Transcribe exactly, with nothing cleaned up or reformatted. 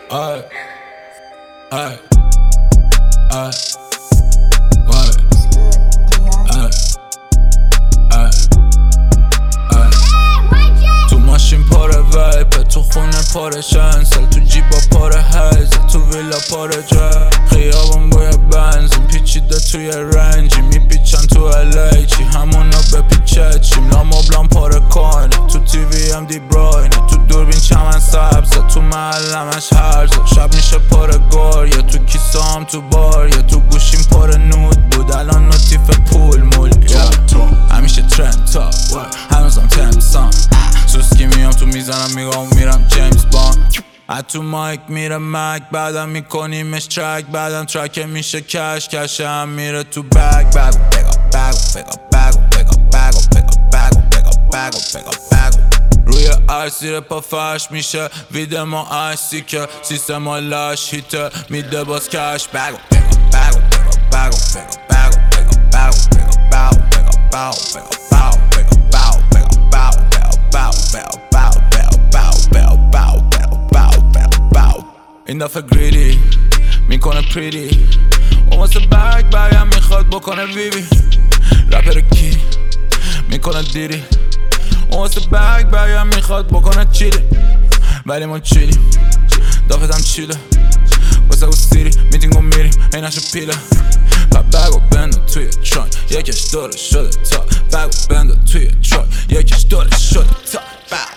Ay, ay, ay, ay, ay, ay, ay. تو ماشین پاره ویپه، تو خونه پاره شنسل، تو جیبا پاره هیزه، تو ویلا پاره جه. خیابون بوی بنزین پیچیده توی رنجی، میپیچن تو الی چی همونو بپیچه چیم. لامبلان پاره کنه، تو تیوی هم دی براینه، تو دوربین چمن سبزه، تو محلمش هرزه. شب میشه پاره گاریه، تو کیسه هم تو باریه، تو گوشیم پاره نود بود الان نوتیف پول مول. همیشه ترند تا هنوزم تمسان، سوسکی میام تو میزنم میگم میرم جیمز باند. از تو مایک میره مک، بعدم میکنیمش ترک، بعدم ترک میشه کش، کشه هم میره تو بگ. بگو بگو بگو بگو بگو بگو بگو بگو بگو بگو بگو بگو. روی عرص زیر پا فرش میشه وید ما عشقی که سیستم ها لش هیته میده باز کش. بگو بگو بگو بگو بگو بگو بگو بگو بگو بگو بگو بگو بگو بگو بگو بگو. این دفعه گریدی میکنه پریدی، اون واسه بگ بگم میخواد بکنه ویوی. رپر کی میکنه دیری، اون واسه بگ بگم میخواد بکنه چیلی. ولی من چیلی دافتم چیله واسه او سیری میتینگو میریم اینشو پیله. و بگو بنده توی ترانک یکیش دوره شده تا، بگو بنده توی ترانک یکیش دوره شده تا.